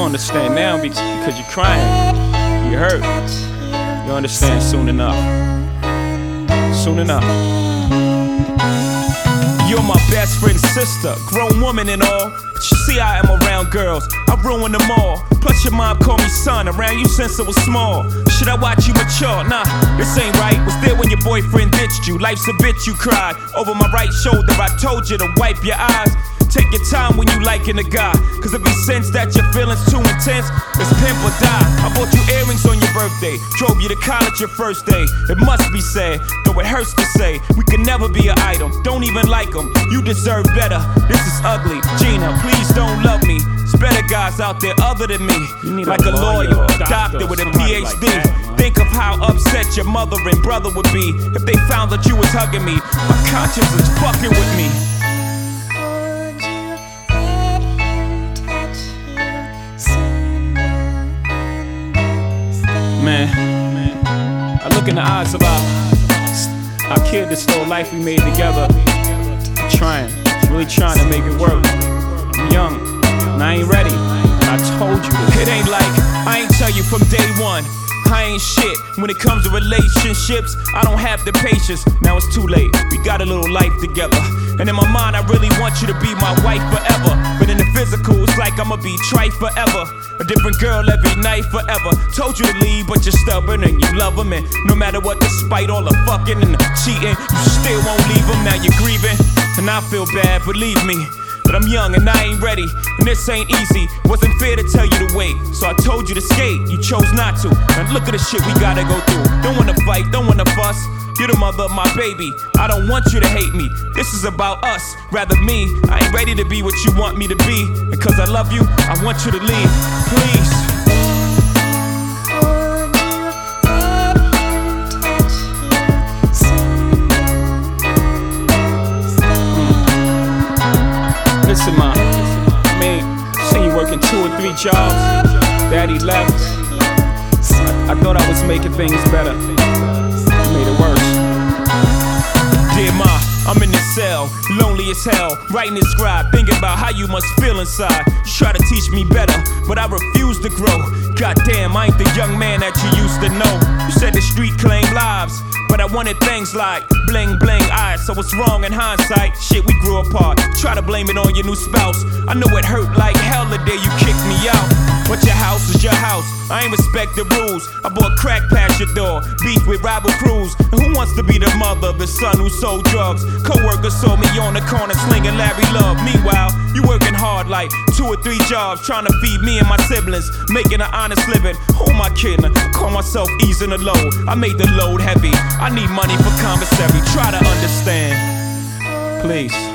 don't understand now because you're crying. You hurt. You'll understand soon enough. Soon enough. You're my best friend's sister, grown woman and all. But you see I am around girls, I ruin them all. Plus your mom called me son, around you since I was small. Should I watch you mature? Nah, this ain't right. Was there when your boyfriend ditched you? Life's a bitch, you cried. Over my right shoulder I told you to wipe your eyes. Take your time when you liking a guy, cause if he sense that your feelings too intense, it's pimp or die. I bought you earrings on your birthday, drove you to college your first day. It must be sad, though it hurts to say, we can never be an item, don't even like them. You deserve better, this is ugly. Gina, please don't love me. There's better guys out there other than me. Like a lawyer, a doctor with a PhD. Think of how upset your mother and brother would be if they found that you was hugging me. My conscience is fucking with me. Man, I look in the eyes of our kid that stole life we made together. I'm trying, really trying to make it work. I'm young, and I ain't ready. I told you this. It ain't like I ain't tell you from day one. I ain't shit. When it comes to relationships, I don't have the patience. Now it's too late, we got a little life together. And in my mind, I really want you to be my wife forever. But in the physical, it's like I'ma be trite forever. A different girl every night forever. Told you to leave, but you're stubborn and you love him. And no matter what, despite all the fucking and the cheating, you still won't leave him. Now you're grieving, and I feel bad, believe me. But I'm young and I ain't ready, and this ain't easy. Wasn't fair to tell you to wait, so I told you to skate. You chose not to. Now look at the shit we gotta go through. Don't wanna fight, don't wanna fuss. You're the mother of my baby. I don't want you to hate me. This is about us, rather me. I ain't ready to be what you want me to be. And cause I love you, I want you to leave. Please. Listen, ma, I mean, seen you working 2 or 3 jobs. Daddy left. I thought I was making things better. Made it worse. Dear ma, I'm in this cell, lonely as hell, writing this scribe, thinking about how you must feel inside. You try to teach me better, but I refuse to grow. Goddamn, I ain't the young man that you used to know. You said the street claimed lives, but I wanted things like bling bling eyes. So what's wrong in hindsight? Shit, we grew apart. Try to blame it on your new spouse. I know it hurt like hell the day you kicked me out, but your house is your house. I ain't respect the rules. I bought crack past your door, beef with rival crews. And who wants to be the mother of the son who sold drugs? Co-workers saw me on the corner slinging Larry Love. Meanwhile, you working hard like 2 or 3 jobs, trying to feed me and my siblings, making an honest living. Who am I kidding? I call myself easing the load. I made the load heavy. I need money for commissary. Try to understand, please.